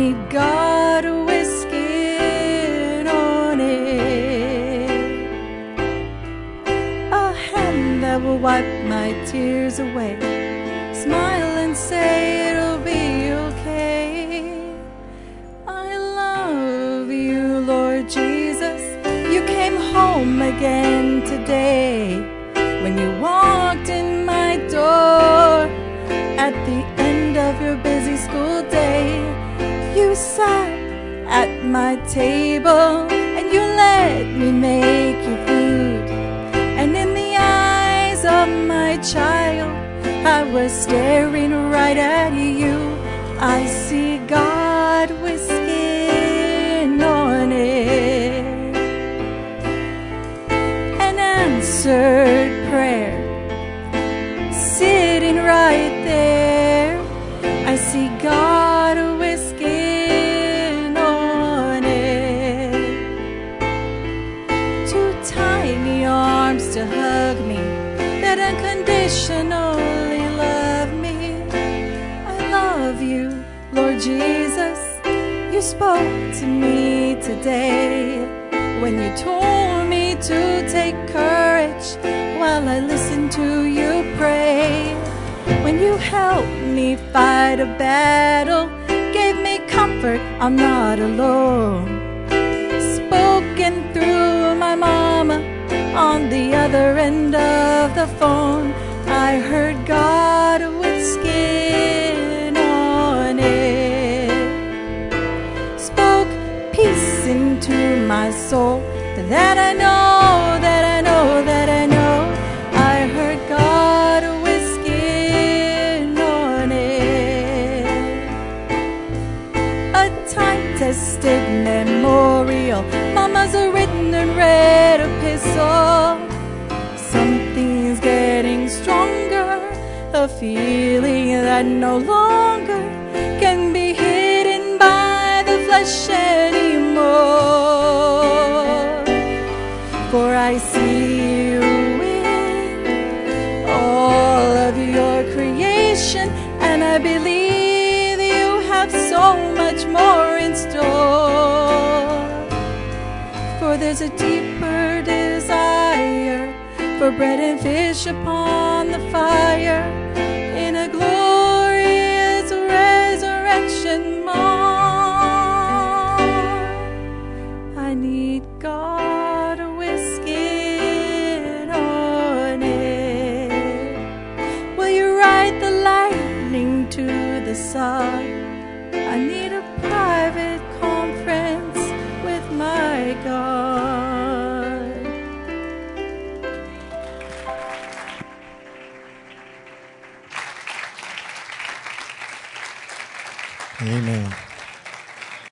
need God whisking on it, a hand that will wipe my tears away, smile and say it'll be okay. I love you, Lord Jesus. You came home again today. When you walked in my door at the end of your busy school day, you sat at my table and you let me make you food. And in the eyes of my child, I was staring right at you. I see God whisking on it, an answered prayer sitting right there. I see God whisking on it, two tiny arms to hug me that unconditionally love me. I love you, Lord Jesus. You spoke to me today when you told me to take courage while I listened to you pray. When you helped me fight a battle, gave me comfort, I'm not alone. Spoken through my mama on the other end of the phone. I heard God whisking on it, spoke peace into my soul. That I know, that I know, that I know. I heard God whisking on it, a time-tested memorial, Mama's a written and read epistle. Something's getting stronger, a feeling that no longer can be hidden by the flesh anymore. For I see you in all of your creation, and I believe you have so much more in store. For there's a deeper desire for bread and fish upon the fire in a glorious resurrection morn. I need God whisking on it. Will you ride the lightning to the sun? I need a private conference with my God. Amen.